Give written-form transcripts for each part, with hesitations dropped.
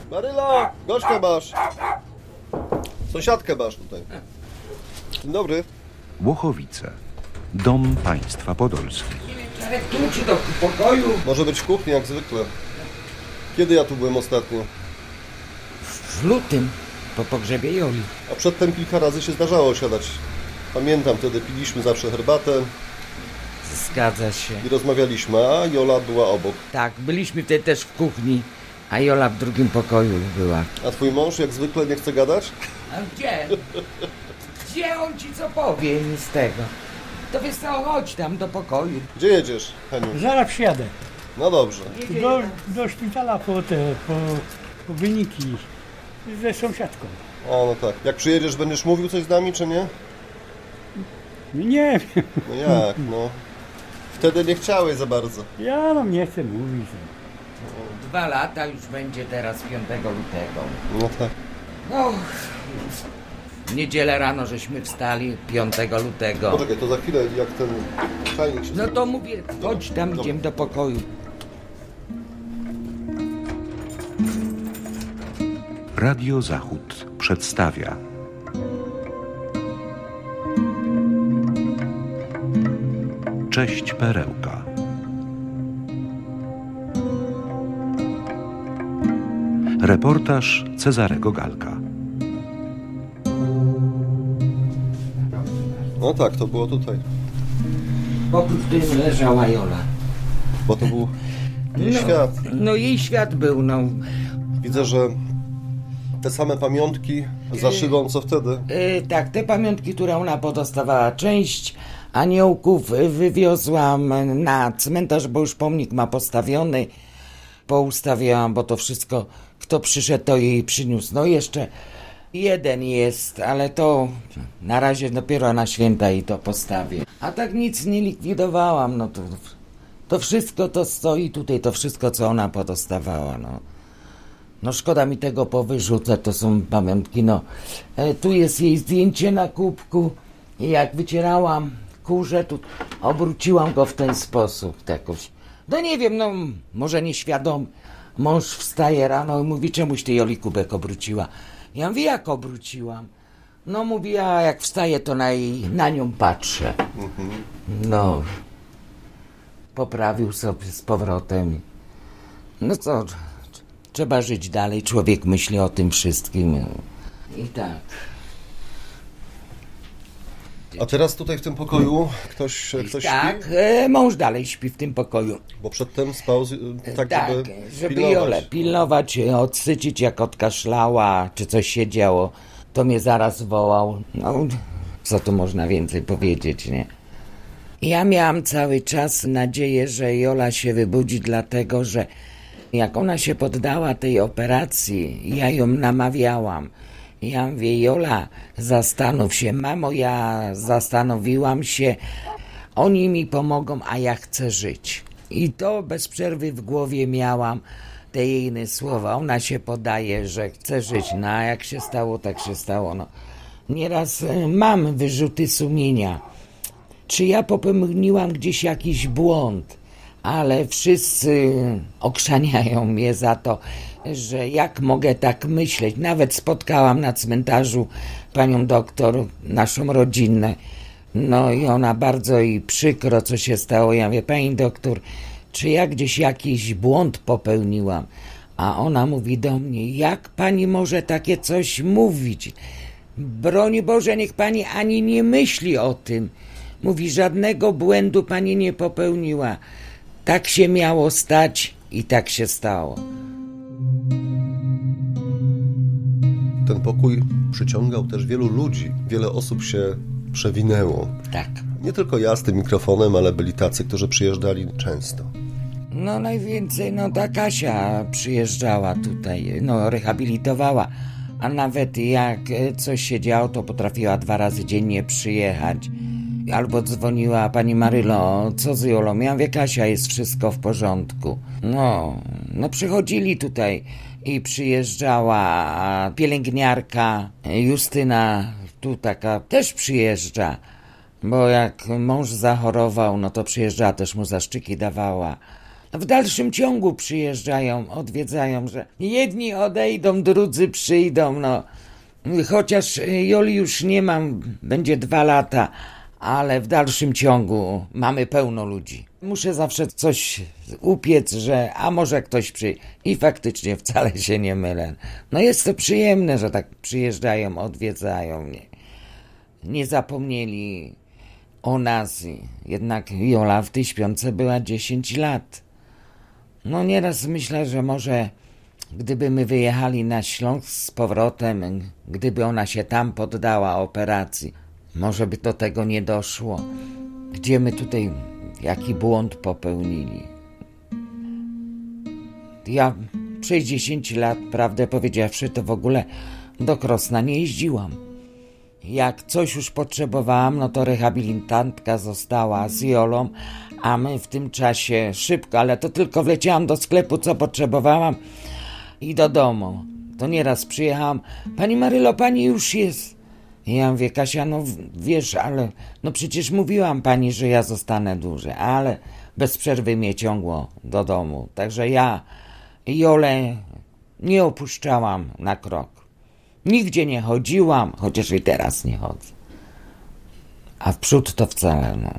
Maryla, gościa masz. Sąsiadkę masz tutaj. Dzień dobry. Łochowice. Dom państwa podolskich. Ale tu czy do pokoju? Może być w kuchni jak zwykle. Kiedy ja tu byłem ostatnio? W lutym, po pogrzebie Joli. A przedtem kilka razy się zdarzało siadać. Pamiętam, wtedy piliśmy zawsze herbatę Zgadza się. i rozmawialiśmy, a Jola była obok. Tak, byliśmy wtedy też w kuchni, a Jola w drugim pokoju była. A twój mąż jak zwykle nie chce gadać? A gdzie? Gdzie on ci co powie z tego? To wiesz co, chodź tam do pokoju. Gdzie jedziesz, Heniu? Zaraz przyjadę. No dobrze. Do szpitala po wyniki ze sąsiadką. O, no tak. Jak przyjedziesz, będziesz mówił coś z nami, czy nie? Nie wiem, No jak, no. Wtedy nie chciałeś za bardzo. ja no nie chcę mówić. 2 lata już będzie teraz 5 lutego. No tak. No, w niedzielę rano żeśmy wstali 5 lutego. Poczekaj, to za chwilę jak ten czajnik się... No to mówię, chodź tam, idziemy do pokoju. Radio Zachód przedstawia Cześć Perełka. Reportaż Cezarego Galka. No tak, to było tutaj. Pokój, w którym leżała Jola. Bo to był jej świat. No jej świat był, no. Widzę, że te same pamiątki za szybą co wtedy. Tak, te pamiątki, które ona podostawała, część aniołków wywiozłam na cmentarz, bo już pomnik ma postawiony. Poustawiałam, bo to wszystko, kto przyszedł, to jej przyniósł. No jeszcze jeden jest, ale to na razie dopiero na święta i to postawię. A tak nic nie likwidowałam, no to wszystko to stoi tutaj, to wszystko, co ona podostawała, no. No szkoda mi tego powyrzucać, to są pamiątki, no. Tu jest jej zdjęcie na kubku i jak wycierałam kurze, tu obróciłam go w ten sposób jakoś. No nie wiem, no może nieświadom. Mąż wstaje rano i mówi, czemuś ty Joli kubek obróciła? Ja mówię, jak obróciłam? No mówi, a jak wstaję, to na nią patrzę. No, poprawił sobie z powrotem. No co, trzeba żyć dalej, człowiek myśli o tym wszystkim. I tak. A teraz tutaj w tym pokoju ktoś Tak, śpi? mąż dalej śpi w tym pokoju. Bo przedtem spał tak, żeby pilnować. Jolę pilnować, odsycić, jak odkaszlała, czy coś się działo, to mnie zaraz wołał. No, co tu można więcej powiedzieć, nie? Ja miałam cały czas nadzieję, że Jola się wybudzi, dlatego że jak ona się poddała tej operacji, ja ją namawiałam. Ja mówię, Jola, zastanów się. Mamo, ja zastanowiłam się, oni mi pomogą, a ja chcę żyć. I to bez przerwy w głowie miałam te jej słowa. Ona się podaje, że chce żyć. No a jak się stało, tak się stało. No. Nieraz mam wyrzuty sumienia. Czy ja popełniłam gdzieś jakiś błąd? Ale wszyscy okrzaniają mnie za to, że jak mogę tak myśleć. Nawet spotkałam na cmentarzu panią doktor, naszą rodzinę. No i ona bardzo jej przykro, co się stało. Ja mówię, pani doktor, czy ja gdzieś jakiś błąd popełniłam? A ona mówi do mnie, jak pani może takie coś mówić? Broń Boże, niech pani ani nie myśli o tym. Mówi, żadnego błędu pani nie popełniła. Tak się miało stać i tak się stało. Ten pokój przyciągał też wielu ludzi. Wiele osób się przewinęło. Tak. Nie tylko ja z tym mikrofonem, ale byli tacy, którzy przyjeżdżali często. No najwięcej, no ta Kasia przyjeżdżała tutaj, no rehabilitowała. A nawet jak coś się działo, to potrafiła 2 razy dziennie przyjechać. Albo dzwoniła, pani Marylo, co z Jolą? Ja mówię, Kasia, jest wszystko w porządku. No przychodzili tutaj i przyjeżdżała pielęgniarka Justyna, tu taka też przyjeżdża. Bo jak mąż zachorował, no to przyjeżdżała, też mu zaszczyki dawała. W dalszym ciągu przyjeżdżają, odwiedzają, że jedni odejdą, drudzy przyjdą, no. Chociaż Joli już nie mam, będzie 2 lata, ale w dalszym ciągu mamy pełno ludzi. Muszę zawsze coś upiec, że a może ktoś przyjdzie. I faktycznie wcale się nie mylę. No jest to przyjemne, że tak przyjeżdżają, odwiedzają mnie. Nie zapomnieli o nas. Jednak Jola w tej śpiące była 10 lat. No nieraz myślę, że może gdyby my wyjechali na Śląsk z powrotem, gdyby ona się tam poddała operacji, może by do tego nie doszło. Gdzie my tutaj jaki błąd popełnili? Ja przez 10 lat, prawdę powiedziawszy, to w ogóle do Krosna nie jeździłam. Jak coś już potrzebowałam, no to rehabilitantka została z Jolą, a my w tym czasie szybko, ale to tylko wleciałam do sklepu, co potrzebowałam i do domu. To nieraz przyjechałam, pani Marylo, pani już jest. I ja mówię, Kasia, no wiesz, ale no przecież mówiłam pani, że ja zostanę dłużej, ale bez przerwy mnie ciągło do domu. Także ja Jolę nie opuszczałam na krok. Nigdzie nie chodziłam, chociaż i teraz nie chodzę. A w przód to wcale, no.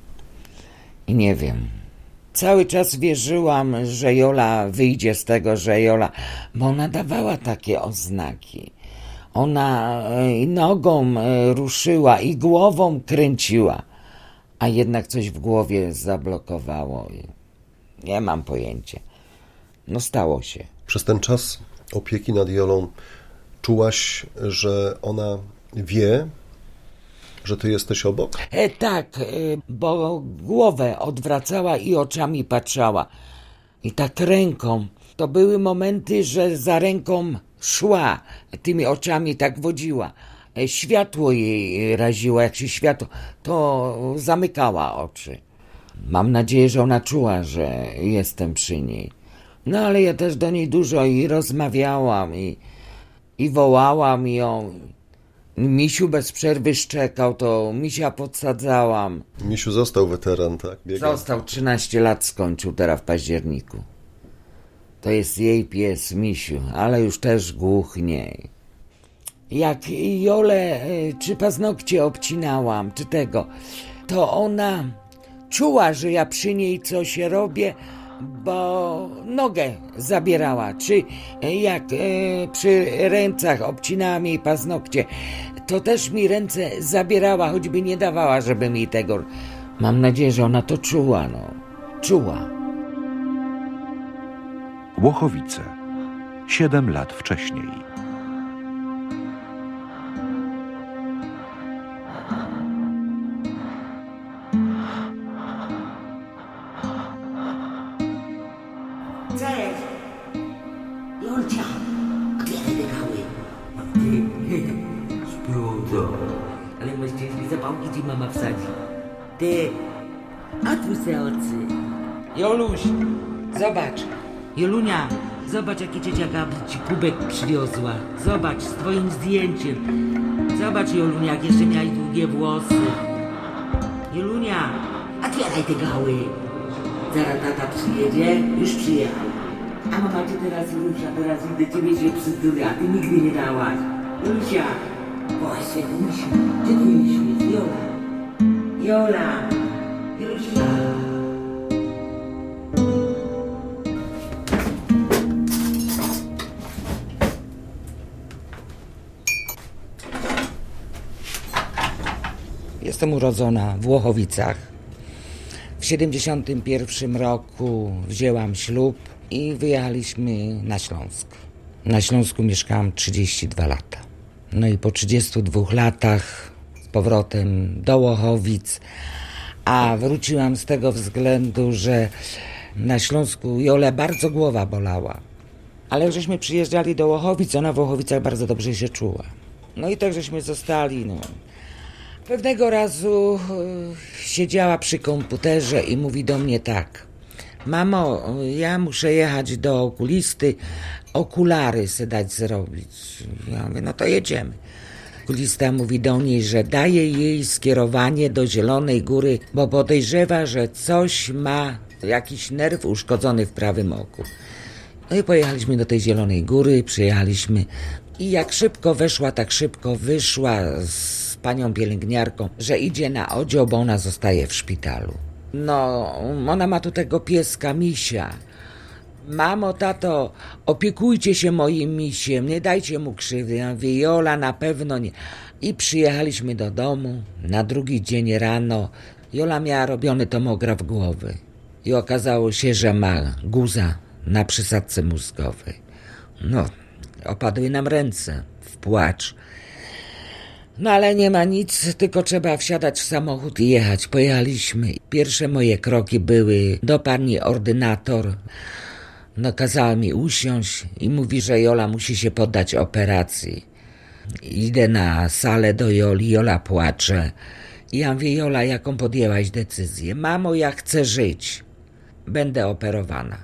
I nie wiem. Cały czas wierzyłam, że Jola wyjdzie z tego, że Jola... Bo ona dawała takie oznaki. Ona nogą ruszyła i głową kręciła. A jednak coś w głowie zablokowało. Nie mam pojęcia. No stało się. Przez ten czas opieki nad Jolą czułaś, że ona wie, że ty jesteś obok? Tak, bo głowę odwracała i oczami patrzała. I tak ręką. To były momenty, że za ręką szła, tymi oczami tak wodziła. Światło jej raziło, jak się światło, to zamykała oczy. Mam nadzieję, że ona czuła, że jestem przy niej. No ale ja też do niej dużo i rozmawiałam i wołałam ją. Misiu bez przerwy szczekał, to Misia podsadzałam. Misiu został weteran, tak? Został, 13 lat skończył teraz w październiku. To jest jej pies Misiu, ale już też głuchnie. Jak Jolę czy paznokcie obcinałam, czy tego, to ona czuła, że ja przy niej coś robię, bo nogę zabierała, czy jak przy rękach obcinałam jej paznokcie, to też mi ręce zabierała, choćby nie dawała, żeby mi tego... Mam nadzieję, że ona to czuła, no. Czuła. Łochowice. 7 lat wcześniej. Cześć! Jolcia! Otwieraj te gały! Śpiąco! Ale masz ciężkie zapałki ci mama wsadzi. Ty! Otwórz se oczy! Joluś! Zobacz! Jolunia! Zobacz, jaki ciocia Gabry ci kubek przywiozła. Zobacz, z twoim zdjęciem. Zobacz, Jolunia, jak jeszcze miałeś długie włosy. Jolunia! Otwieraj te gały! Zaraz tata przyjedzie, już przyjechał. A mama cię teraz rusza, teraz idę ciebie się przytulę, a ty nigdy nie dałaś. Jolusia! Właśnie, Jolusia, gdzie ty myślisz? Jola! Jola! Jolusia! Jestem urodzona w Łochowicach. W 1971 roku wzięłam ślub i wyjechaliśmy na Śląsk. Na Śląsku mieszkałam 32 lata. No i po 32 latach z powrotem do Łochowic, a wróciłam z tego względu, że na Śląsku Jolę bardzo głowa bolała. Ale jak żeśmy przyjeżdżali do Łochowic, ona w Łochowicach bardzo dobrze się czuła. No i tak żeśmy zostali, no. Pewnego razu siedziała przy komputerze i mówi do mnie tak: mamo, ja muszę jechać do okulisty, okulary se dać zrobić. Ja mówię, no to jedziemy. Okulista mówi do niej, że daje jej skierowanie do Zielonej Góry, bo podejrzewa, że coś ma jakiś nerw uszkodzony w prawym oku. No i pojechaliśmy do tej Zielonej Góry, przyjechaliśmy i jak szybko weszła, tak szybko wyszła z panią pielęgniarką, że idzie na oddział, bo ona zostaje w szpitalu. No, ona ma tu tego pieska, misia. Mamo, tato, opiekujcie się moim misiem, nie dajcie mu krzywdy. Ja mówię, Jola, na pewno nie. I przyjechaliśmy do domu, na drugi dzień rano Jola miała robiony tomograf głowy i okazało się, że ma guza na przysadce mózgowej. No, opadły nam ręce w płacz. No ale nie ma nic, tylko trzeba wsiadać w samochód i jechać. Pojechaliśmy. Pierwsze moje kroki były do pani ordynator. No kazała mi usiąść i mówi, że Jola musi się poddać operacji. Idę na salę do Joli, Jola płacze. I ja mówię, Jola, jaką podjęłaś decyzję? Mamo, ja chcę żyć. Będę operowana.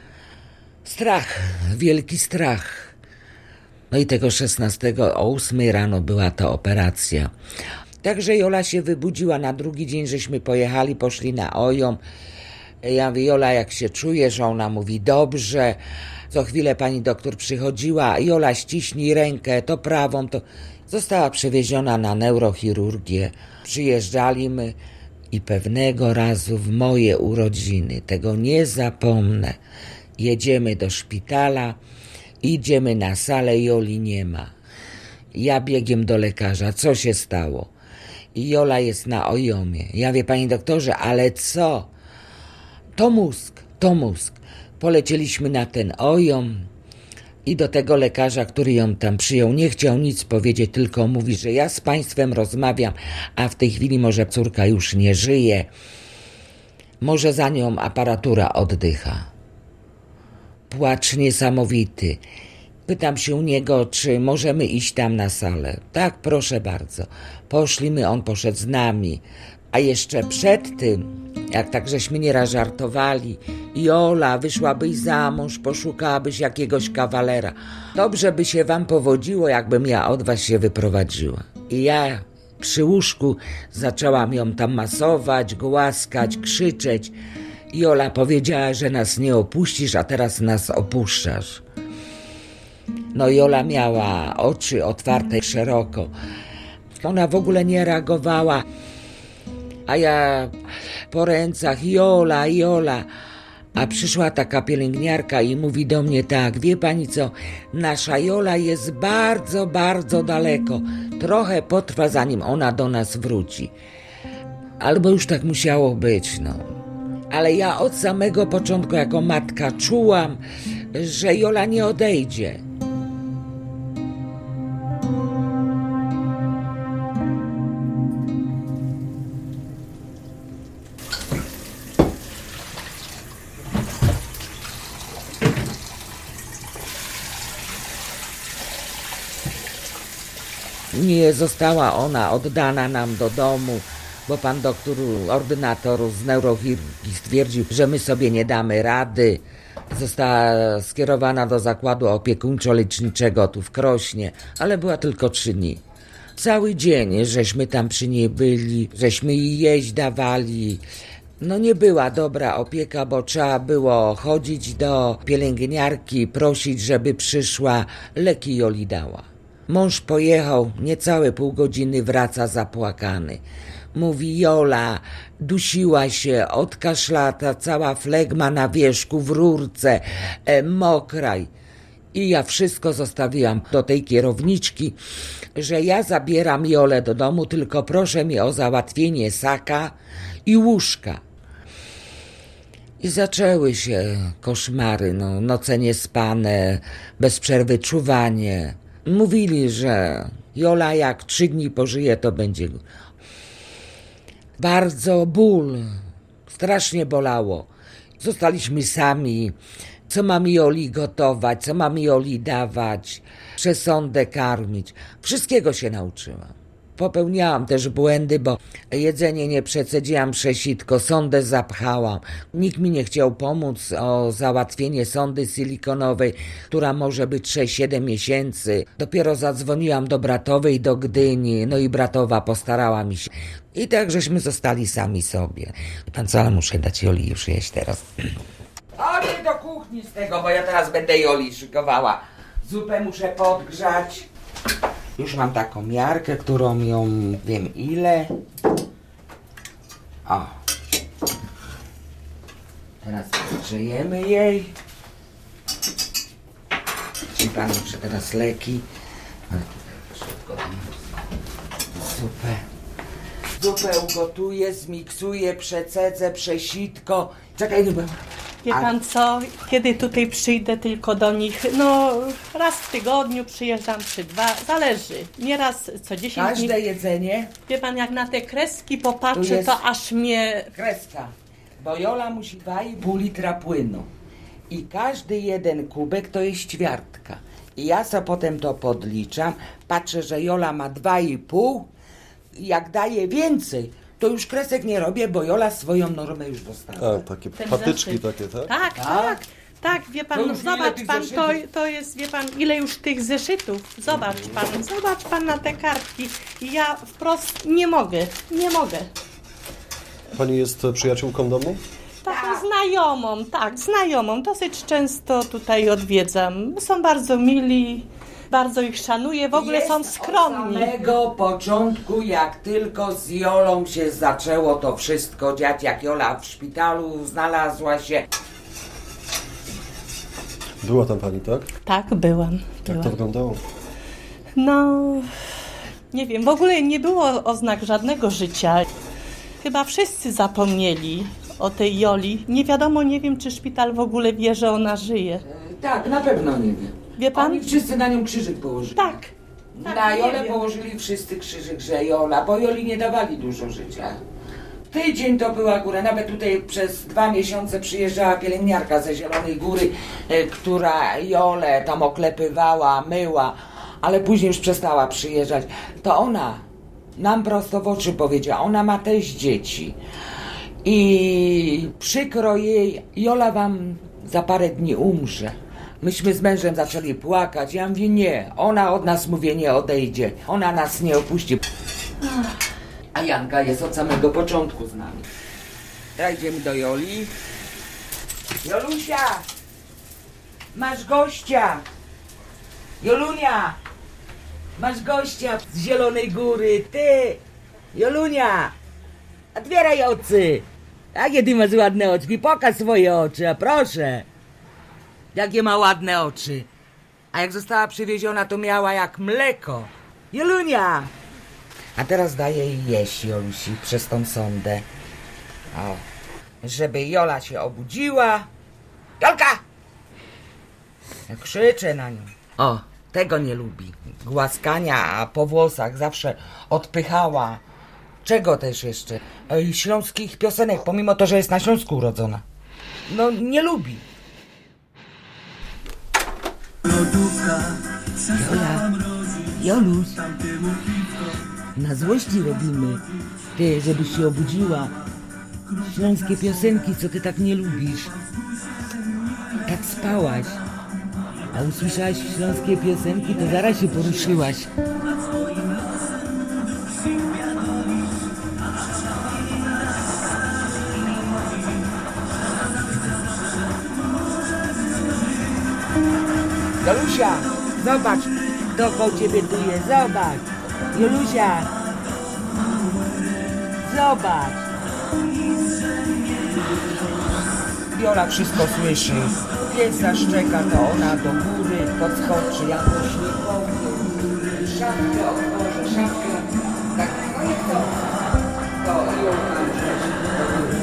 Strach, wielki strach. No i tego 16 o 8 rano była ta operacja. Także Jola się wybudziła, na drugi dzień żeśmy pojechali, poszli na OJOM. Ja mówię, Jola, jak się czujesz? Ona mówi, dobrze. Co chwilę pani doktor przychodziła, Jola, ściśnij rękę, to prawą, to... Została przewieziona na neurochirurgię. Przyjeżdżali my i pewnego razu w moje urodziny, tego nie zapomnę, jedziemy do szpitala, idziemy na salę, Joli nie ma. Ja biegiem do lekarza, co się stało? I Jola jest na OJOMie. Ja mówię, panie doktorze, ale co? To mózg. Polecieliśmy na ten OJOM i do tego lekarza, który ją tam przyjął, nie chciał nic powiedzieć, tylko mówi, że ja z państwem rozmawiam, a w tej chwili może córka już nie żyje. Może za nią aparatura oddycha. Płacz niesamowity. Pytam się u niego, czy możemy iść tam na salę. Tak, proszę bardzo. Poszliśmy, on poszedł z nami. A jeszcze przed tym, jak tak żeśmy nieraz żartowali, Jola, wyszłabyś za mąż, poszukałabyś jakiegoś kawalera. Dobrze by się wam powodziło, jakbym ja od was się wyprowadziła. I ja przy łóżku zaczęłam ją tam masować, głaskać, krzyczeć. Jola powiedziała, że nas nie opuścisz, a teraz nas opuszczasz. No Jola miała oczy otwarte szeroko. Ona w ogóle nie reagowała. A ja po rękach, Jola. A przyszła taka pielęgniarka i mówi do mnie tak, wie pani co, nasza Jola jest bardzo, bardzo daleko. Trochę potrwa, zanim ona do nas wróci. Albo już tak musiało być, no. Ale ja od samego początku jako matka czułam, że Jola nie odejdzie. Nie została ona oddana nam do domu, bo pan doktor, ordynator z neurochirurgii stwierdził, że my sobie nie damy rady. Została skierowana do zakładu opiekuńczo-leczniczego tu w Krośnie, ale była tylko 3 dni. Cały dzień żeśmy tam przy niej byli, żeśmy jej jeść dawali. No nie była dobra opieka, bo trzeba było chodzić do pielęgniarki, prosić, żeby przyszła, leki Joli dała. Mąż pojechał, niecałe pół godziny wraca zapłakany. Mówi, Jola, dusiła się, odkaszlata, cała flegma na wierzchu, w rurce, mokraj. I ja wszystko zostawiłam do tej kierowniczki, że ja zabieram Jolę do domu, tylko proszę mi o załatwienie saka i łóżka. I zaczęły się koszmary, no, noce niespane, bez przerwy czuwanie. Mówili, że Jola jak 3 dni pożyje, to będzie... Bardzo ból, strasznie bolało. Zostaliśmy sami, co mam Joli gotować, co mam Joli dawać, przesądę karmić. Wszystkiego się nauczyłam. popełniałam też błędy, bo jedzenie nie przecedziłam przez sitko, sondę zapchałam. Nikt mi nie chciał pomóc o załatwienie sondy silikonowej, która może być 6-7 miesięcy. Dopiero zadzwoniłam do bratowej do Gdyni, no i bratowa postarała mi się. I tak żeśmy zostali sami sobie. Pan co, ale muszę dać Joli już jeść teraz. Chodź do kuchni z tego, bo ja teraz będę Joli szykowała. Zupę muszę podgrzać. Już mam taką miarkę, którą ją wiem ile. O. Teraz podgrzejemy jej. Ci pan muszę teraz leki. Szybko tam zupę. Zupę ugotuję, zmiksuję, przecedzę, przesitko. Czekaj, no bo... Wie pan co, kiedy tutaj przyjdę tylko do nich, no raz w tygodniu przyjeżdżam czy 2, zależy, nieraz co 10 dni. Każde jedzenie Wie pan, jak na te kreski popatrzę, Tu jest to aż mnie... kreska, bo Jola musi 2,5 litra płynu i każdy jeden kubek to jest ćwiartka. I ja sobie potem to podliczam, patrzę, że Jola ma 2,5, jak daje więcej, to już kresek nie robię, bo Jola swoją normę już dostała. A, takie Ten patyczki zeszyt. takie, tak? Tak, tak, tak, wie To pan, już ile zobacz tych pan, zeszytów? to jest, wie pan, ile już tych zeszytów, zobacz pan na te kartki. I ja wprost nie mogę. Pani jest przyjaciółką domu? Taką znajomą, dosyć często tutaj odwiedzam. Są bardzo mili, bardzo ich szanuję, w ogóle są skromni. Od samego początku, jak tylko z Jolą się zaczęło to wszystko dziać, jak Jola w szpitalu znalazła się. Była tam pani, tak? Tak, byłam. Jak to wyglądało? No, nie wiem, w ogóle nie było oznak żadnego życia. Chyba wszyscy zapomnieli o tej Joli. Nie wiem, czy szpital w ogóle wie, że ona żyje. Tak, na pewno nie wiem. Wie pan? Oni wszyscy na nią krzyżyk położyli. Tak. Na nie Jolę wiem. położyli wszyscy krzyżyk, że Jola, bo Joli nie dawali dużo życia. Tydzień to była góra, nawet tutaj przez 2 miesiące przyjeżdżała pielęgniarka ze Zielonej Góry, która Jolę tam oklepywała, myła, ale później już przestała przyjeżdżać. To ona nam prosto w oczy powiedziała, ona ma też dzieci i przykro jej, Jola wam za parę dni umrze. Myśmy z mężem zaczęli płakać, ja mówię nie, ona od nas, mówię, nie odejdzie, ona nas nie opuści. A Janka jest od samego początku z nami. Teraz idziemy do Joli. Jolusia! Masz gościa! Jolunia! Masz gościa z Zielonej Góry, ty! Jolunia! Otwieraj oczy! Jakie ty masz ładne oczki? Pokaż swoje oczy, a proszę! Jakie ma ładne oczy! A jak została przywieziona, to miała jak mleko! Jolunia! A teraz daję jej jeść Jolusi przez tą sondę. O, żeby Jola się obudziła. Jolka! Ja krzyczę na nią. O, tego nie lubi. Głaskania, a po włosach zawsze odpychała. Czego też jeszcze? Śląskich piosenek, pomimo to, że jest na Śląsku urodzona. No, nie lubi. Jola, Joluś, na złości robimy, ty, żebyś się obudziła. Śląskie piosenki, co ty tak nie lubisz. Tak spałaś, a usłyszałaś śląskie piosenki, to zaraz się poruszyłaś. Jolusia, zobacz, kto koło ciebie tu jest, zobacz. Jolusia, zobacz. Jola wszystko słyszy. Pies zaszczeka, to ona do góry podskoczy, jakoś nie powie. Szafkę otworzę, szafkę. Tak, no i co? To Jolka już leci do góry.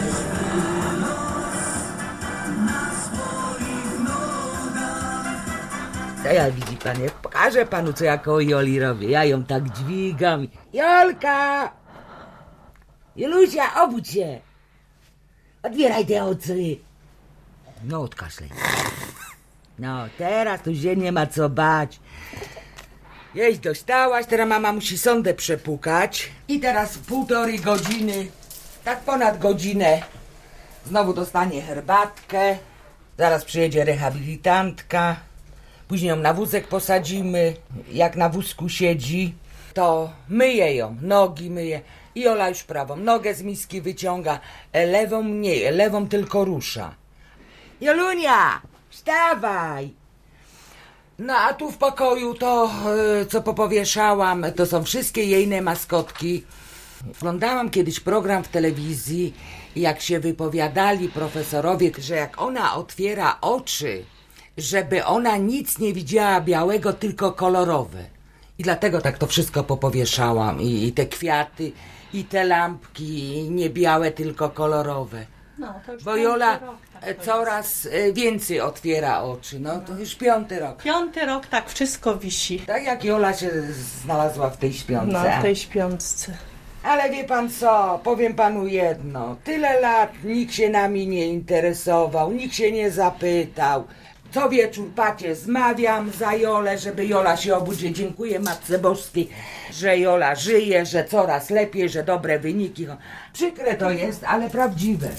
To ja, widzi pan, jak pokażę panu, co ja koło Joli robię. Ja ją tak dźwigam. Jolka! Jolusia, obudź się! Otwieraj te oczy! No, odkaszlej. No, teraz tu się nie ma co bać. Jeź, dostałaś, teraz mama musi sondę przepukać. I teraz 1,5 godziny, tak ponad godzinę, znowu dostanie herbatkę. Zaraz przyjedzie rehabilitantka. Później ją na wózek posadzimy. Jak na wózku siedzi, to myję ją, nogi myję. I Ola już prawą nogę z miski wyciąga, lewą nie, lewą tylko rusza. Jolunia, wstawaj! No a tu w pokoju to, co popowieszałam, to są wszystkie jejne maskotki. Oglądałam kiedyś program w telewizji, jak się wypowiadali profesorowie, że jak ona otwiera oczy, żeby ona nic nie widziała białego, tylko kolorowe. I dlatego tak to wszystko popowieszałam. I te kwiaty, i te lampki, nie białe, tylko kolorowe. No, to już bo Jola rok, tak coraz więcej otwiera oczy. No to już 5. rok. 5. rok, tak, wszystko wisi. Tak jak Jola się znalazła w tej śpiące. No, w tej śpiączce. Ale wie pan co, powiem panu jedno. Tyle lat nikt się nami nie interesował, nikt się nie zapytał. Co wieczór, pacie, zmawiam za Jolę, żeby Jola się obudzi. Dziękuję Matce Boskiej, że Jola żyje, że coraz lepiej, że dobre wyniki. Przykre to jest, ale prawdziwe.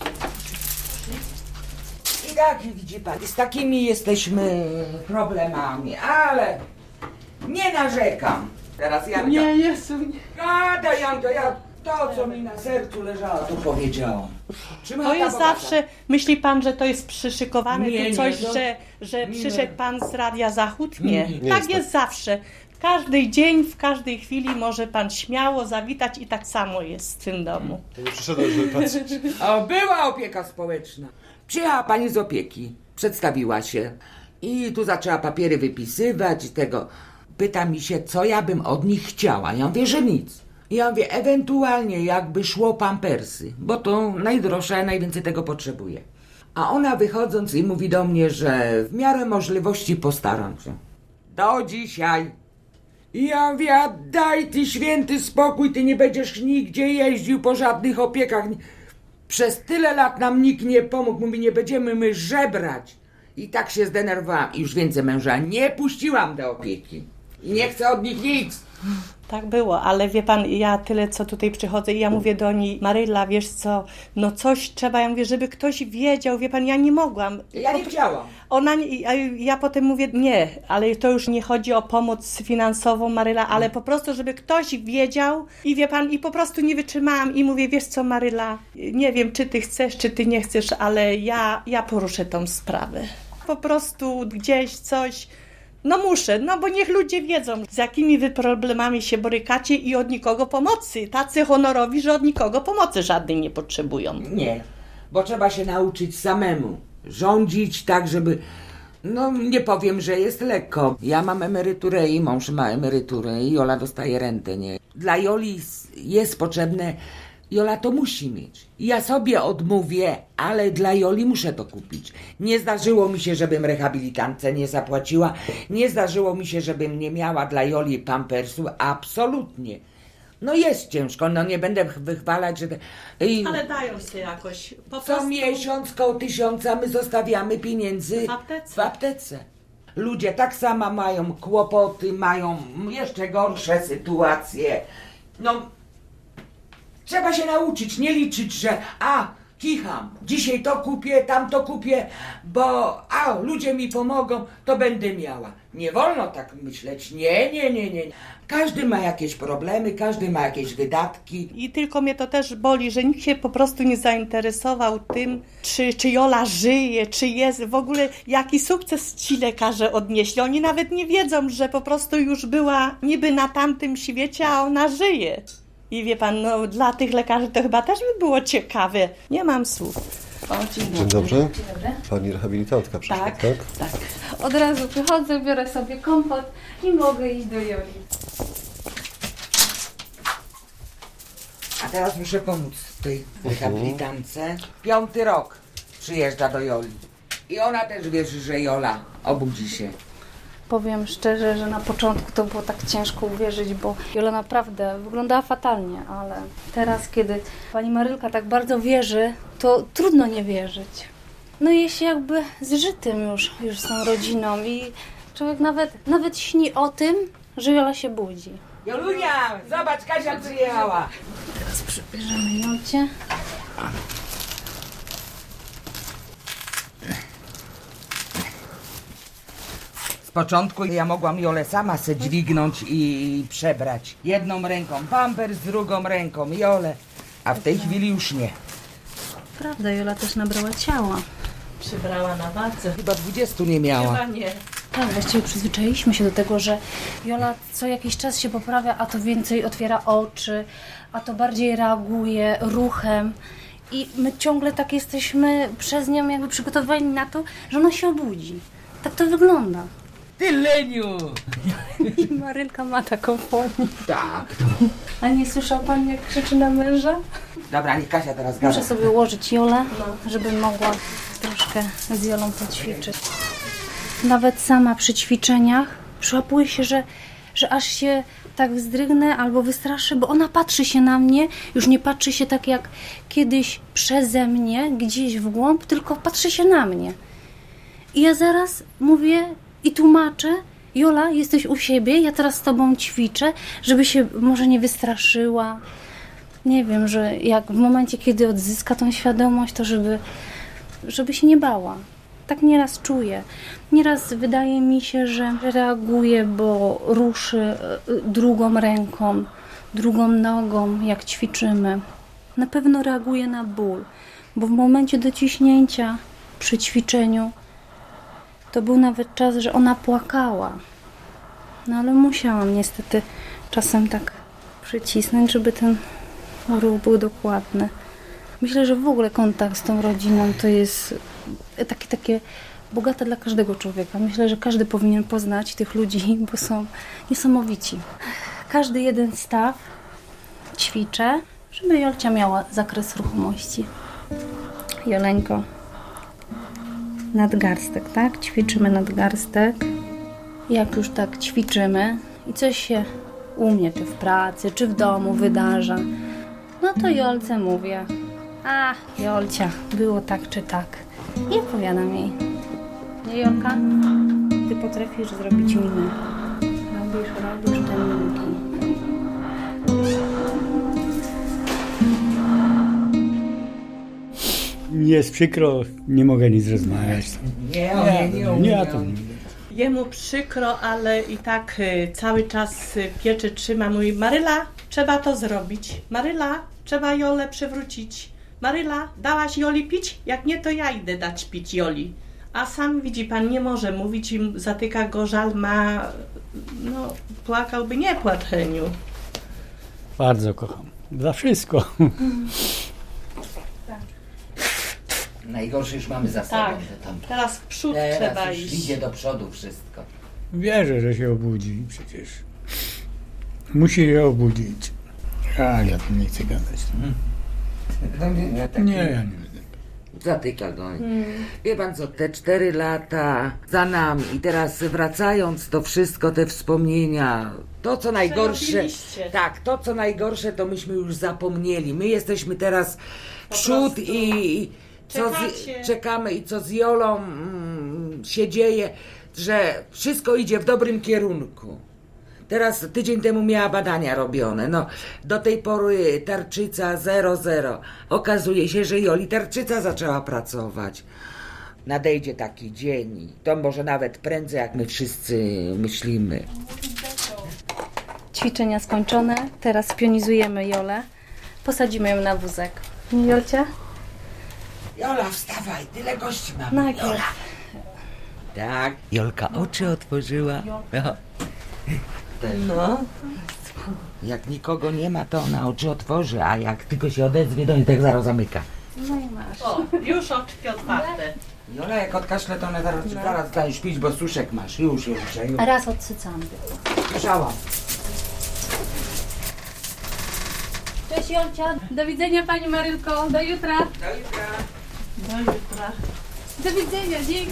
I tak, widzi pan, z takimi jesteśmy problemami, ale nie narzekam. Teraz ja... Nie, Jezu, nie. Daj, Janko, ja to, co mi na sercu leżało, to powiedziałam. To jest zawsze, myśli pan, że to jest przyszykowane, Nie, tu coś, nie, że przyszedł pan z Radia Zachód? Nie. Nie Tak jest jest zawsze. Każdy dzień, w każdej chwili może pan śmiało zawitać i tak samo jest w tym domu. Nie przyszedłem, żeby patrzeć. O, była opieka społeczna. Przyjechała pani z opieki, przedstawiła się i tu zaczęła papiery wypisywać i tego. Pyta mi się, co ja bym od nich chciała. Ja mówię, że nic. Ja mówię, ewentualnie jakby szło pampersy, bo to najdroższe, ja najwięcej tego potrzebuję. A ona wychodząc i mówi do mnie, że w miarę możliwości postaram się. Do dzisiaj. I ja mówię, a daj ty święty spokój, ty nie będziesz nigdzie jeździł po żadnych opiekach. Przez tyle lat nam nikt nie pomógł, mówi, nie będziemy my żebrać. I tak się zdenerwowałam i już więcej męża nie puściłam do opieki. I nie chcę od nich nic. Tak było, ale wie pan, ja tyle co tutaj przychodzę i ja mówię do niej, Maryla, wiesz co, no coś trzeba, ja mówię, żeby ktoś wiedział, wie pan, ja nie mogłam. Ja nie chciałam. Ja potem mówię, nie, ale to już nie chodzi o pomoc finansową, Maryla, ale po prostu, żeby ktoś wiedział i wie pan, i po prostu nie wytrzymałam i mówię, wiesz co, Maryla, nie wiem, czy ty chcesz, czy ty nie chcesz, ale ja poruszę tą sprawę. Po prostu gdzieś coś... No muszę, no bo niech ludzie wiedzą, z jakimi wy problemami się borykacie i od nikogo pomocy. Tacy honorowi, że od nikogo pomocy żadnej nie potrzebują. Nie, bo trzeba się nauczyć samemu. Rządzić tak, żeby... No nie powiem, że jest lekko. Ja mam emeryturę i mąż ma emeryturę i Jola dostaje rentę, nie? Dla Joli jest potrzebne... Jola to musi mieć. Ja sobie odmówię, ale dla Joli muszę to kupić. Nie zdarzyło mi się, żebym rehabilitantce nie zapłaciła. Nie zdarzyło mi się, żebym nie miała dla Joli pampersu. Absolutnie. No jest ciężko, no nie będę wychwalać, że... Ale dają się jakoś. Po Co prostu... miesiąc koło 1000 my zostawiamy pieniędzy w aptece. Ludzie tak samo mają kłopoty, mają jeszcze gorsze sytuacje. No... Trzeba się nauczyć, nie liczyć, że kicham, dzisiaj to kupię, tamto kupię, bo ludzie mi pomogą, to będę miała. Nie wolno tak myśleć, nie. Każdy ma jakieś problemy, każdy ma jakieś wydatki. I tylko mnie to też boli, że nikt się po prostu nie zainteresował tym, czy Jola żyje, czy jest, w ogóle jaki sukces ci lekarze odnieśli. Oni nawet nie wiedzą, że po prostu już była niby na tamtym świecie, a ona żyje. I wie pan, no dla tych lekarzy to chyba też by było ciekawe. Nie mam słów. Dzień dobry. Pani rehabilitantka przyszła, tak? Tak. Od razu przychodzę, biorę sobie kompot i mogę iść do Joli. A teraz muszę pomóc tej rehabilitantce. 5. rok przyjeżdża do Joli. I ona też wierzy, że Jola obudzi się. Powiem szczerze, że na początku to było tak ciężko uwierzyć, bo Jola naprawdę wyglądała fatalnie, ale teraz, kiedy pani Marylka tak bardzo wierzy, to trudno nie wierzyć. No i jest się jakby zżytym już z tą rodziną i człowiek nawet śni o tym, że Jola się budzi. Jolunia, zobacz, Kasia przyjechała. Teraz przybierzemy Jolcie. Z początku ja mogłam Jolę sama se dźwignąć i przebrać. Jedną ręką pampers, drugą ręką Jolę, a w tej chwili już nie. Prawda, Jola też nabrała ciała. Przybrała na wadze. Chyba 20 nie miała. Chyba nie. Tak, właściwie przyzwyczailiśmy się do tego, że Jola co jakiś czas się poprawia, a to więcej otwiera oczy, a to bardziej reaguje ruchem. I my ciągle tak jesteśmy przez nią jakby przygotowani na to, że ona się obudzi. Tak to wygląda. Ty leniu! I Marylka ma taką formę. Tak. A nie słyszał pan, jak krzyczy na męża? Dobra, niech Kasia teraz gada. Muszę sobie ułożyć Jolę, żeby mogła troszkę z Jolą poćwiczyć. Nawet sama przy ćwiczeniach przyłapuję się, że aż się tak wzdrygnę albo wystraszę, bo ona patrzy się na mnie, już nie patrzy się tak jak kiedyś przeze mnie, gdzieś w głąb, tylko patrzy się na mnie. I ja zaraz mówię i tłumaczę: Jola, jesteś u siebie, ja teraz z tobą ćwiczę, żeby się może nie wystraszyła. Nie wiem, że jak w momencie, kiedy odzyska tą świadomość, to żeby się nie bała. Tak nieraz czuję. Nieraz wydaje mi się, że reaguje, bo ruszy drugą ręką, drugą nogą, jak ćwiczymy. Na pewno reaguje na ból, bo w momencie dociśnięcia przy ćwiczeniu to był nawet czas, że ona płakała. No ale musiałam niestety czasem tak przycisnąć, żeby ten ruch był dokładny. Myślę, że w ogóle kontakt z tą rodziną to jest takie bogate dla każdego człowieka. Myślę, że każdy powinien poznać tych ludzi, bo są niesamowici. Każdy jeden staw ćwiczę, żeby Jolcia miała zakres ruchomości. Joleńko, nadgarstek, tak? Ćwiczymy nadgarstek. Jak już tak ćwiczymy i coś się u mnie, czy w pracy, czy w domu wydarza, no to Jolce mówię: a, Jolcia, było tak czy tak. I opowiadam jej: nie, Jolka, ty potrafisz zrobić minę. Robisz te minki. Jest przykro, nie mogę nic rozmawiać. Nie, Ja to nie. Jemu przykro, ale i tak cały czas pieczy trzyma. Mówi: Maryla, trzeba to zrobić. Maryla, trzeba Jolę przewrócić. Maryla, dałaś Joli pić? Jak nie, to ja idę dać pić Joli. A sam widzi pan, nie może mówić i zatyka go żal, ma... No, płakałby, nie płacz, Heniu. Bardzo kocham. Za wszystko. Najgorsze już mamy za sobą. Tak, teraz w przód trzeba Teraz już iść. idzie do przodu wszystko. Wierzę, że się obudzi przecież. Musi się obudzić. Ja tu nie chcę gadać. Nie, ja nie będę. Zatyka go. Wie pan co, te 4 lata za nami i teraz wracając to wszystko, te wspomnienia, to co najgorsze, Przerobiliście. tak, to co najgorsze to myśmy już zapomnieli. My jesteśmy teraz przód prostu i czekacie. czekamy i co z Jolą się dzieje, że wszystko idzie w dobrym kierunku. Teraz tydzień temu miała badania robione, no do tej pory tarczyca 0,0. Okazuje się, że Joli tarczyca zaczęła pracować. Nadejdzie taki dzień, to może nawet prędzej jak my wszyscy myślimy. Ćwiczenia skończone, teraz pionizujemy Jolę. Posadzimy ją na wózek. Nie, Jolcia? Jola, wstawaj, tyle gości mamy. Najpierw. Jola. Tak, Jolka oczy otworzyła. No. Jak nikogo nie ma, to ona oczy otworzy, a jak tylko się odezwie, to i tak zaraz zamyka. No i masz. O, już oczki otwarte. Jola, jak odkaszle, to ona zaraz daje śpić, bo suszek masz. Już. A raz odsycamy. Słyszałam. Cześć, Jolcia. Do widzenia, pani Marylko. Do jutra. Do jutra. Do widzenia, dzięki.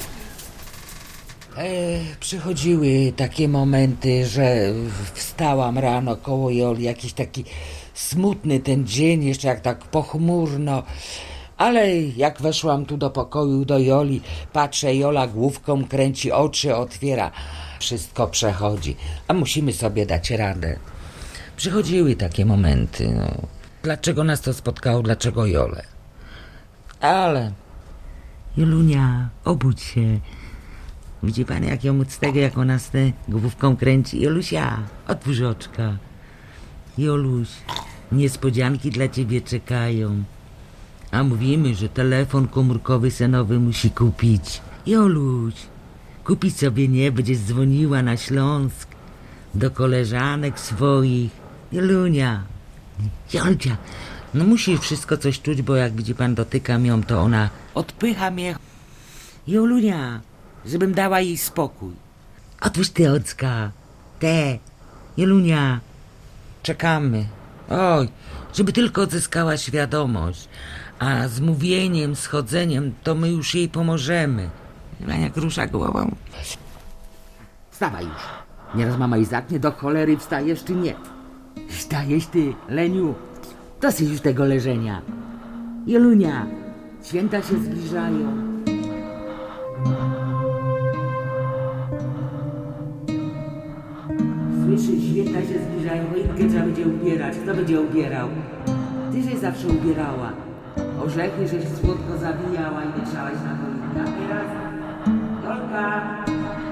Przychodziły takie momenty, że wstałam rano koło Joli, jakiś taki smutny ten dzień, jeszcze jak tak pochmurno, ale jak weszłam tu do pokoju do Joli, patrzę, Jola główką kręci, oczy otwiera. Wszystko przechodzi, a musimy sobie dać radę. Przychodziły takie momenty, no. Dlaczego nas to spotkało, dlaczego Jolę? Ale... Jolunia, obudź się. Widzi pan, jak ją mocnego, jak ona z tę główką kręci? Jolusia, otwórz oczka. Joluś, niespodzianki dla ciebie czekają. A mówimy, że telefon komórkowy senowy musi kupić. Joluś, kupić sobie nie, będziesz dzwoniła na Śląsk do koleżanek swoich. Jolunia, Jolcia, no musi wszystko coś czuć, bo jak widzi pan, dotykam ją, to ona odpycha mnie. Jolunia, żebym dała jej spokój. Otwórz ty ocka, Jolunia, czekamy. Oj, żeby tylko odzyskała świadomość. A z mówieniem, z chodzeniem, to my już jej pomożemy. Jak rusza głową. Wstawaj już. Nieraz mama i zaknie, do cholery wstajesz czy nie? Wstajesz ty, Leniu. Dosyć już tego leżenia. Jolunia, święta się zbliżają. Słyszysz, święta się zbliżają, choinkę trzeba będzie ubierać. Kto będzie ubierał? Ty żeś zawsze ubierała. Orzechy żeś słodko zawijała i wieszałaś na choinkę. A teraz... Jolka!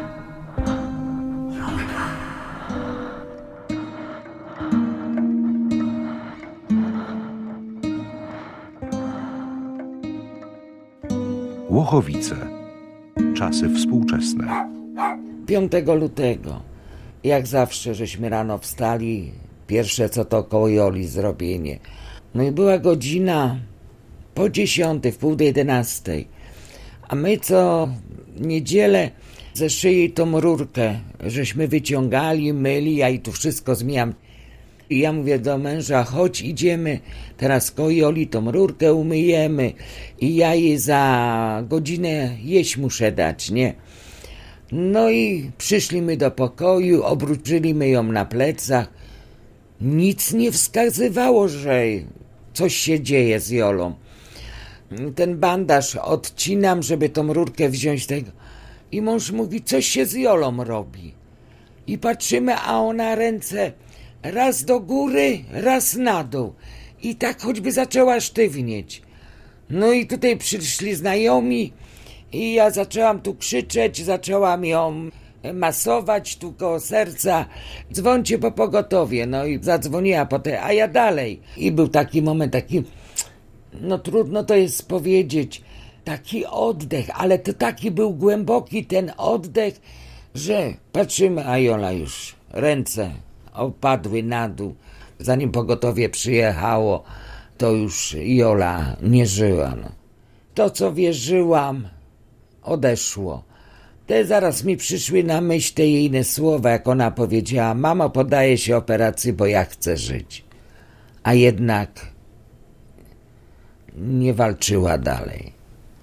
Łochowice. Czasy współczesne. 5 lutego, jak zawsze, żeśmy rano wstali, pierwsze co to koło Joli zrobienie. No i była godzina po 10, w 10:30, a my co niedzielę ze szyi tą rurkę, żeśmy wyciągali, myli, ja i tu wszystko zmieniam. I ja mówię do męża, chodź idziemy, teraz koło Joli tą rurkę umyjemy i ja jej za godzinę jeść muszę dać, nie? No i przyszliśmy do pokoju, obróciliśmy ją na plecach. Nic nie wskazywało, że coś się dzieje z Jolą. Ten bandaż odcinam, żeby tą rurkę wziąć tego. I mąż mówi, coś się z Jolą robi. I patrzymy, a ona ręce raz do góry, raz na dół. I tak choćby zaczęła sztywnieć. No i tutaj przyszli znajomi i ja zaczęłam tu krzyczeć, zaczęłam ją masować tu koło serca. Dzwońcie po pogotowie. No i zadzwoniła potem, a ja dalej. I był taki moment, taki, no trudno to jest powiedzieć, taki oddech, ale to taki był głęboki ten oddech, że patrzymy, a Jola już ręce opadły na dół. Zanim pogotowie przyjechało, to już Jola nie żyła. No. To, co wierzyłam, odeszło. Te zaraz mi przyszły na myśl te jej inne słowa, jak ona powiedziała, mamo, poddaję się operacji, bo ja chcę żyć. A jednak nie walczyła dalej.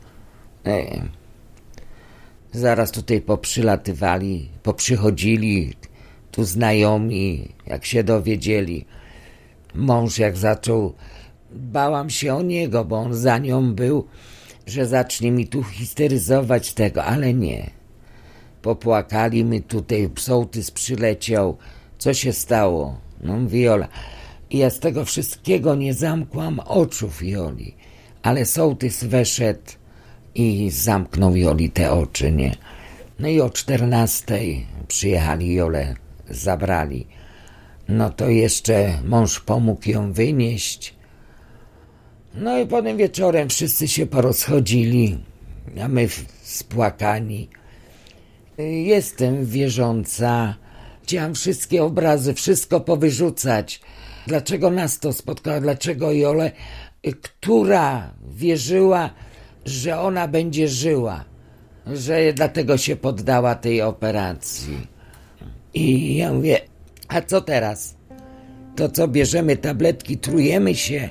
Zaraz tutaj poprzylatywali, poprzychodzili tu znajomi, jak się dowiedzieli. Mąż jak zaczął, bałam się o niego, bo on za nią był, że zacznie mi tu histeryzować tego, ale nie. Popłakali my tutaj, sołtys przyleciał. Co się stało? No mówi Jola. I ja z tego wszystkiego nie zamkłam oczów Joli, ale sołtys weszedł i zamknął Joli te oczy, nie? No i o 14 przyjechali Jolę, zabrali. No to jeszcze mąż pomógł ją wynieść. No i potem wieczorem wszyscy się porozchodzili, a my spłakani. Jestem wierząca. Chciałam wszystkie obrazy, wszystko powyrzucać. Dlaczego nas to spotkało? Dlaczego Jolę, która wierzyła, że ona będzie żyła, że dlatego się poddała tej operacji. I ja mówię, a co teraz? To co, bierzemy tabletki, trujemy się?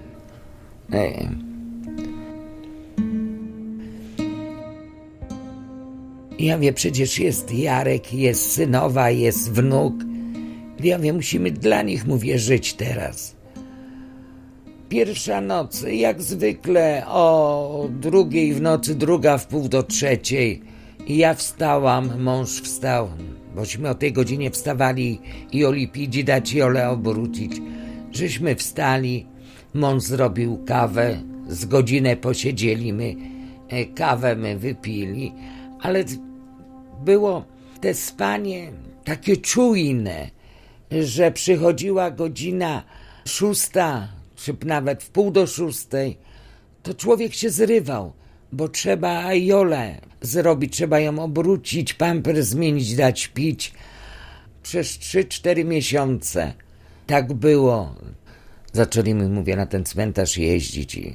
Ja mówię, przecież jest Jarek, jest synowa, jest wnuk. Ja mówię, musimy dla nich, mówię, żyć teraz. Pierwsza noc, jak zwykle o 2 w nocy, 2 w pół do 3. I ja wstałam, mąż wstał. bośmy o tej godzinie wstawali i Joli pić, dać Jolę obrócić. Żeśmy wstali, mąż zrobił kawę, z godzinę posiedzieliśmy, kawę my wypili, ale było te spanie takie czujne, że przychodziła godzina 6, czy nawet w 5:45, to człowiek się zrywał, bo trzeba Jolę zrobić, trzeba ją obrócić, pamper zmienić, dać pić. Przez 3-4 miesiące tak było. Zaczęliśmy, mówię, na ten cmentarz jeździć i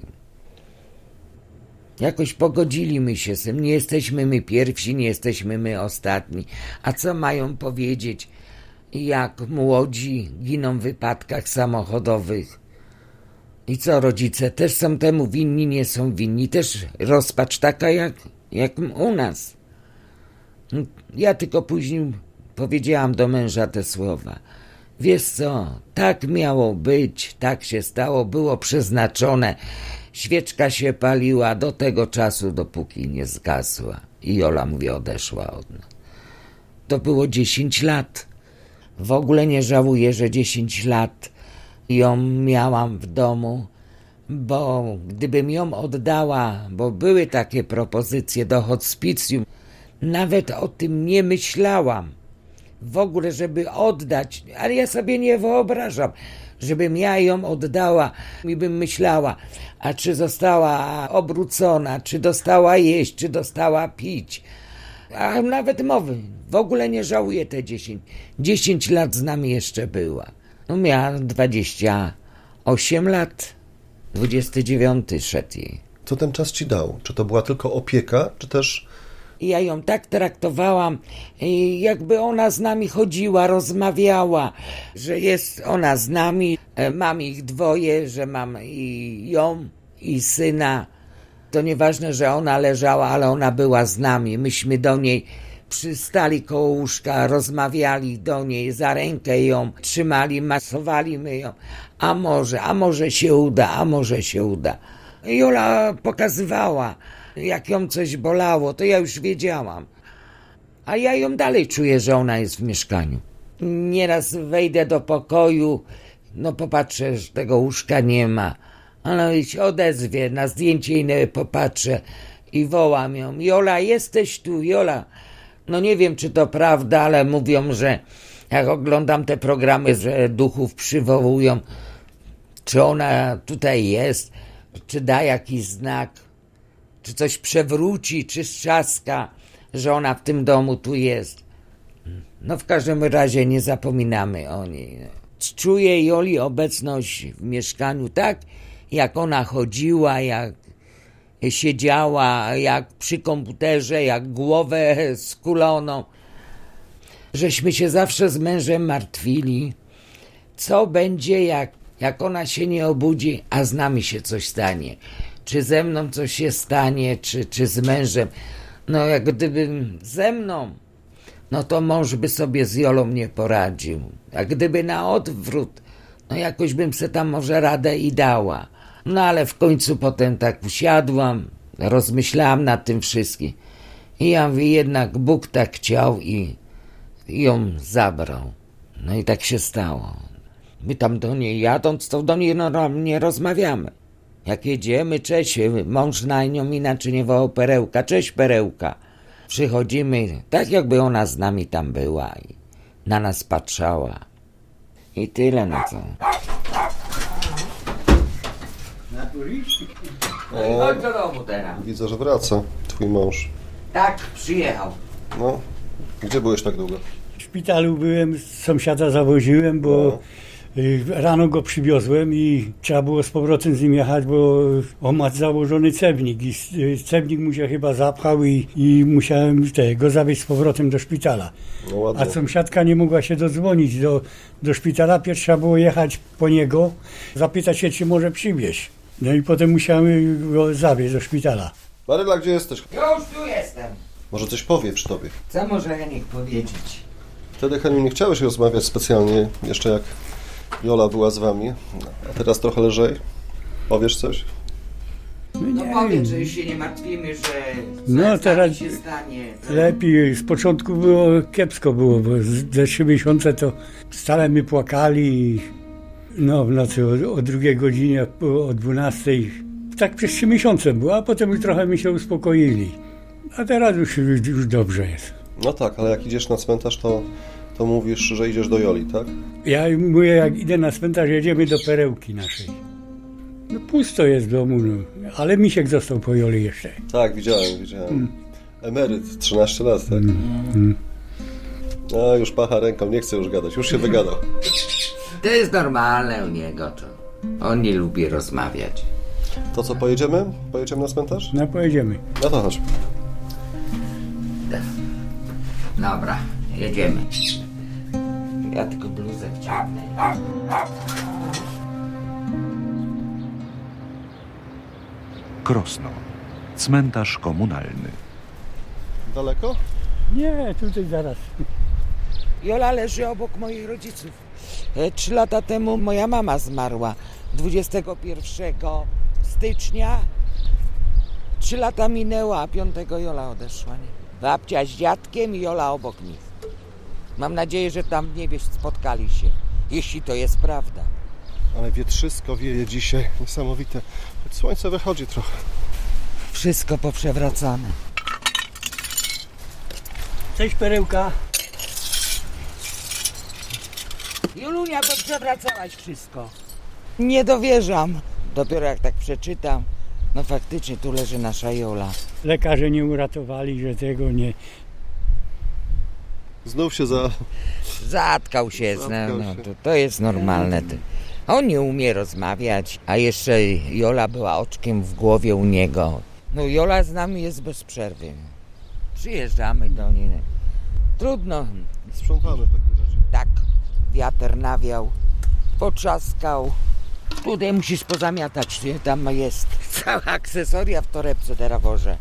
jakoś pogodziliśmy się z tym. Nie jesteśmy my pierwsi, nie jesteśmy my ostatni. A co mają powiedzieć, jak młodzi giną w wypadkach samochodowych? I co, rodzice też są temu winni, nie są winni? Też rozpacz taka jak u nas. Ja tylko później powiedziałam do męża te słowa. Wiesz co, tak miało być, tak się stało, było przeznaczone. Świeczka się paliła do tego czasu, dopóki nie zgasła. I Jola, mówię, odeszła od nas. To było 10 lat. W ogóle nie żałuję, że 10 lat ją miałam w domu, bo gdybym ją oddała, bo były takie propozycje do hospicjum, nawet o tym nie myślałam. W ogóle, żeby oddać, ale ja sobie nie wyobrażam, żebym ja ją oddała i bym myślała, a czy została obrócona, czy dostała jeść, czy dostała pić. A nawet mowy, w ogóle nie żałuję te 10. 10 lat z nami jeszcze była. No miała 28 lat, 29 szedł jej. Co ten czas ci dał? Czy to była tylko opieka, czy też... Ja ją tak traktowałam, jakby ona z nami chodziła, rozmawiała, że jest ona z nami. Mam ich 2, że mam i ją, i syna. To nieważne, że ona leżała, ale ona była z nami. Myśmy do niej przystali koło łóżka, rozmawiali do niej, za rękę ją trzymali, masowaliśmy ją. A może się uda, a może się uda. Jola pokazywała, jak ją coś bolało, to ja już wiedziałam. A ja ją dalej czuję, że ona jest w mieszkaniu. Nieraz wejdę do pokoju, no popatrzę, że tego łóżka nie ma. Ale się odezwie, na zdjęcie inne popatrzę i wołam ją. Jola, jesteś tu, Jola. No nie wiem, czy to prawda, ale mówią, że jak oglądam te programy, że duchów przywołują, czy ona tutaj jest, czy da jakiś znak, czy coś przewróci, czy strzaska, że ona w tym domu tu jest. No w każdym razie nie zapominamy o niej. Czuję Joli obecność w mieszkaniu tak, jak ona chodziła, jak siedziała, jak przy komputerze, jak głowę skuloną. Żeśmy się zawsze z mężem martwili, co będzie, jak ona się nie obudzi, a z nami się coś stanie. Czy ze mną coś się stanie, czy z mężem. No jak gdybym ze mną, no to mąż by sobie z Jolą nie poradził. A gdyby na odwrót, no jakoś bym se tam może radę i dała. No ale w końcu potem tak usiadłam, rozmyślałam nad tym wszystkim. I ja mówię, jednak Bóg tak chciał i ją zabrał. No i tak się stało. My tam do niej jadąc, to do niej nie rozmawiamy. Jak jedziemy, cześć, mąż na nią inaczej nie wołał Perełka, cześć Perełka. Przychodzimy, tak jakby ona z nami tam była i na nas patrzała. I tyle, no co. Chodź do domu teraz. Widzę, że wraca twój mąż. Tak, przyjechał. No, gdzie byłeś tak długo? W szpitalu byłem, sąsiada zawoziłem, bo rano go przywiozłem i trzeba było z powrotem z nim jechać, bo on ma założony cewnik i cewnik mu się chyba zapchał i musiałem go zawieźć z powrotem do szpitala. No ładnie. A sąsiadka nie mogła się dodzwonić do szpitala. Pierwszy trzeba było jechać po niego, zapytać się, czy może przywieźć. No i potem musiałem go zawieźć do szpitala. Maryla, gdzie jesteś? Już tu jestem. Może coś powie przy tobie. Co może Henik powiedzieć? Wtedy, Heniu, nie chciałeś rozmawiać specjalnie, jeszcze jak Jola była z wami, a teraz trochę lżej. Powiesz coś? No nie powiedz, wiem. że już się nie martwimy, że No, teraz się stanie. lepiej. Z początku było kiepsko było, bo ze 3 miesiące to stale my płakali. No w nocy o 2 godzinie, o 12. Tak przez 3 miesiące było, a potem już trochę mi się uspokoili. A teraz już dobrze jest. No tak, ale jak idziesz na cmentarz, to mówisz, że idziesz do Joli, tak? Ja mówię, jak idę na cmentarz, jedziemy do perełki naszej. No pusto jest w domu, no. Ale Misiek został po Joli jeszcze. Tak, widziałem. Emeryt, 13 lat, tak? A już pacha ręką, nie chce już gadać, już się wygadał. To jest normalne u niego, to on nie lubi rozmawiać. To co, pojedziemy? Pojedziemy na cmentarz? No pojedziemy. No to chodź. Dobra, jedziemy. Ja tylko bluzę wciągnę. Krosno. Cmentarz komunalny. Daleko? Nie, tutaj zaraz. Jola leży obok moich rodziców. 3 lata temu moja mama zmarła. 21 stycznia. 3 lata minęło, a 5 Jola odeszła. Nie? Babcia z dziadkiem i Jola obok nich. Mam nadzieję, że tam w niebie spotkali się. Jeśli to jest prawda. Ale wietrzysko wieje dzisiaj, niesamowite. Słońce wychodzi trochę. Wszystko poprzewracane. Cześć perełka. Jolunia, poprzewracałaś wszystko. Nie dowierzam. Dopiero jak tak przeczytam, no faktycznie tu leży nasza Jola. Lekarze nie uratowali, że tego nie... Znów się Zatkał się, Zatkał no, się. to jest normalne. On nie umie rozmawiać, a jeszcze Jola była oczkiem w głowie u niego. No Jola z nami jest bez przerwy. Przyjeżdżamy do niej. Trudno. sprzątamy takie rzeczy. Tak, wiatr nawiał, potrzaskał. Tutaj musisz pozamiatać, nie? Tam jest cała akcesoria w torebce teraz wożę.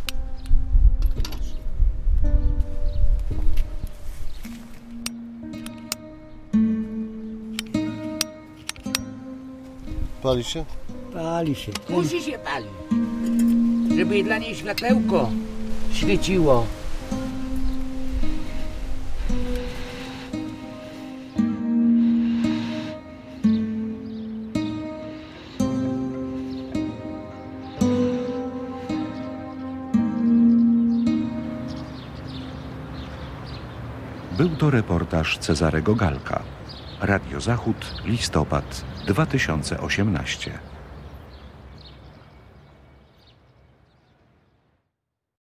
Pali się? Pali się. Musi się palić, żeby dla niej światełko świeciło. Był to reportaż Cezarego Galka. Radio Zachód, listopad 2018.